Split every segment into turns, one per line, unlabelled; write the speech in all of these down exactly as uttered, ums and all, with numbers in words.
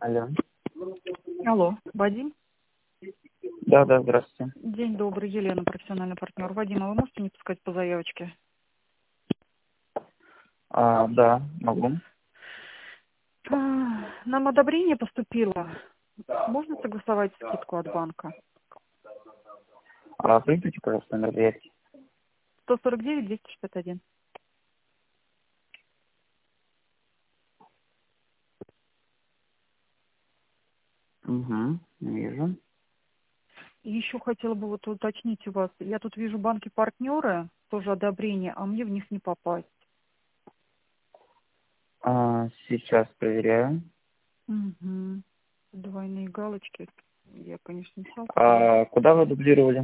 Алло.
Алло, Вадим?
Да, да, здравствуйте.
День добрый, Елена, профессиональный партнер. Вадим, а вы можете не пускать по заявочке?
А, да, могу.
А, Нам одобрение поступило. Можно согласовать скидку от банка?
А, придите, пожалуйста, номер заявки.
сто сорок девять двести шестьдесят один.
Угу, вижу.
Еще хотела бы вот уточнить у вас. Я тут вижу банки-партнеры, тоже одобрение, а мне в них не попасть.
А, сейчас проверяю.
Угу. Двойные галочки. Я, конечно, не сталкивалась.
А, куда вы дублировали?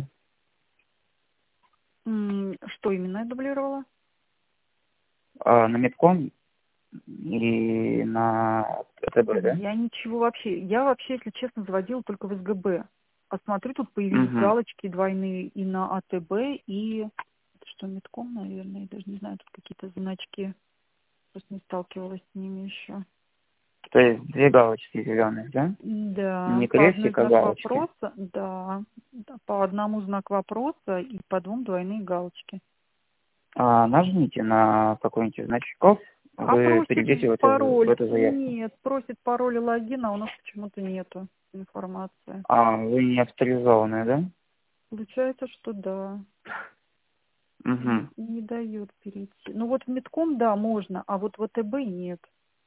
М, Что именно я дублировала?
А, на Медком и на ТТБ, да?
Я ничего вообще. Я вообще, если честно, заводила только в СГБ. А смотрю, тут появились
Угу.
галочки двойные и на АТБ, и... Это что, Медком, наверное? Я даже не знаю, тут какие-то значки. Просто не сталкивалась с ними еще.
То есть две галочки зеленые, да?
Да,
Не
по одной
крестик, а
знак
галочки.
вопроса, да. Да, по одному знак вопроса и по двум двойные галочки.
А, нажмите на какой-нибудь из значков,
А
вы
просит
перейдете в эту, в
пароль.
эту заявку.
Нет, просит пароль и логин, а у нас почему-то нету информации.
А, вы не авторизованные, да?
Получается, что да. Не,
Угу.
не дает перейти. Ну вот в Медком, да, можно, а вот в АТБ нет.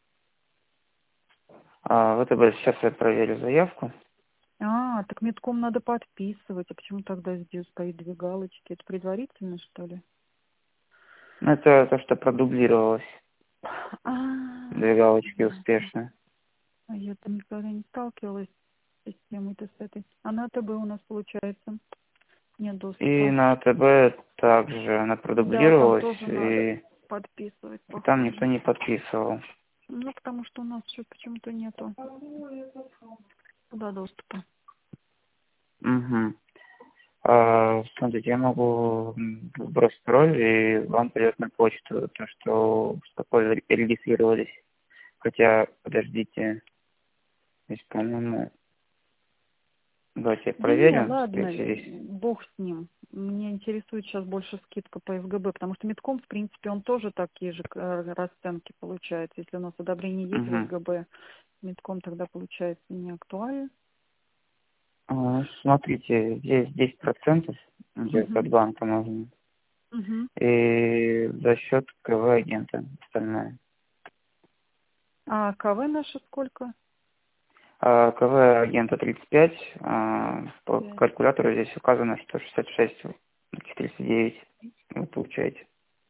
А, в ВТБ сейчас я проверю заявку.
А, так Медком надо подписывать. А почему тогда здесь стоит две галочки? Это предварительно, что ли?
Ну, это то, что продублировалось.
А,
Две галочки
понятно.
успешно.
А я-то никогда не сталкивалась с системой-то с этой. А на АТБ у нас, получается, нет
И
доступа.
на ТБ также она
Да, там
продублировалась,
тоже надо
и,
подписывать,
и там никто
похоже.
не подписывал.
Ну, потому что у нас еще почему-то нету туда доступа.
Угу. А, смотрите, я могу м, сбросить пароль, и вам придет на почту то, что с какой регистрировались. Хотя, подождите, здесь, по-моему, давайте я
Да не,
проверю, скорее
ладно,
всего, здесь.
бог с ним. Меня интересует сейчас больше скидка по СГБ, потому что Медком, в принципе, он тоже такие же э, расценки получает. Если у нас одобрение есть в
Угу.
СГБ, Медком тогда получается не актуален.
А, смотрите, здесь десять процентов идет от
Угу.
банка можно.
Угу.
И за счет КВ-агента остальное.
А КВ наше сколько?
А КВ-агента тридцать пять, а по
Пять.
калькулятору здесь указано сто шестьдесят шесть, тридцать девять вы получаете.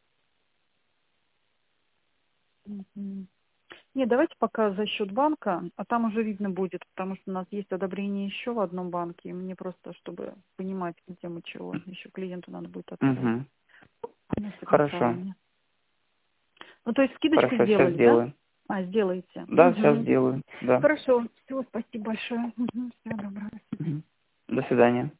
Мгм. Не, давайте пока за счет банка, а там уже видно будет, потому что у нас есть одобрение еще в одном банке, и мне просто, чтобы понимать, где мы чего, еще клиенту надо будет отправить
Угу.
на
Хорошо,
согласование. Ну, то есть скидочку
хорошо, сейчас
сделали, да?
сделаю.
А, сделаете.
Да, сейчас
Угу.
сделаю, да.
Хорошо. Всего спасибо большое. Угу. Всего доброго. До свидания.
Мгм. До свидания.